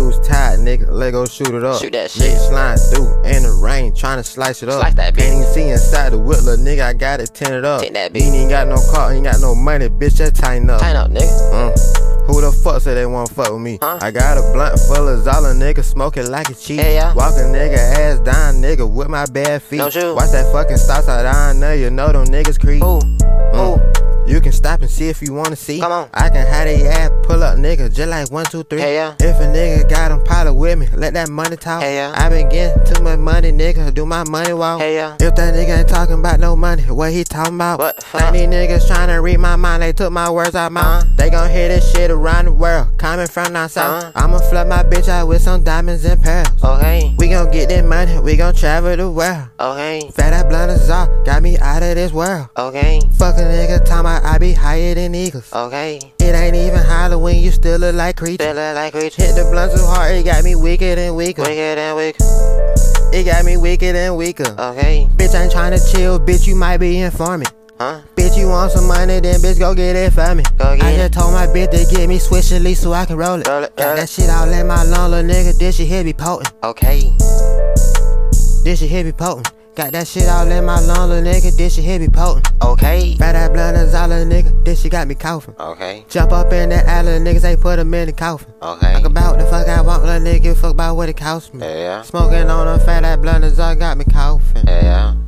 dudes tired, nigga. Let go shoot it up. Shoot that shit. Nigga sliding through in the rain, tryna slice it up. Slice that bitch. Can't even see inside the whip, little nigga. I got it tinted up. Tint that You bitch. ain't got no car, ain't got no money, bitch. Just tighten up. Tighten up, nigga. Who the fuck said they wanna fuck with me? Huh? I got a blunt full of Zola, nigga, smoking like a cheat. Yeah, yeah. Walk a nigga ass down, nigga, with my bare feet. No shoes. Watch that fucking stop sign down there, you know them niggas creep. Ooh, ooh. You can stop and see if you wanna see. Come on. I can have they ass pull up, nigga, just like 1, 2, 3. Yeah, yeah. If a nigga got him pilot with me, let that money talk. Yeah, yeah. I been getting too much money, nigga, do my money walk. Yeah, yeah. If that nigga ain't talking about no money, what he talking about? What? Think these niggas tryna read my mind, they took my words out mouth. They gon' hear this shit around the world, coming from down south. I'ma flood my bitch out with some diamonds and pearls. Okay, We gon' get that money, we gon' travel the world. okay, Fat that blunt is off, got me out of this world. okay, Fuck a nigga, talking about I be higher than eagles. okay. It ain't even Halloween, you still look like creatures. Still look like rich. Hit the blunt so hard, it got me weaker than weaker. Wicked and wicked. It got me weaker than weaker. Okay, Bitch ain't tryna chill, bitch, you might be informant. huh? Bitch, you want some money, then bitch, go get it for me. Go get I it. just told my bitch to get me switch at least so I can roll it. Roll it, Got roll that it. shit all in my lung, little nigga, this shit here be potent. Okay, This shit here be potent. Got that shit all in my lung, little nigga, this shit here be potent. okay, Fat that blunt is all, little nigga, this shit got me coughing. okay, Jump up in that alley, niggas ain't put him in the coffin. okay. Talk about the fuck I want, little nigga, give a fuck about what it cost me. Yeah, yeah. Smoking on a fat that blunt is all got me coughing. Yeah, yeah.